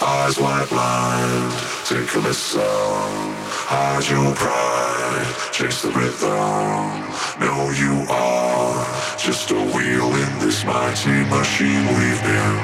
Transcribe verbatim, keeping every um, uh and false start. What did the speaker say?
Eyes wide blind, take a listen. Hide your pride, chase the rhythm. Know you are just a wheel in this mighty machine we've been.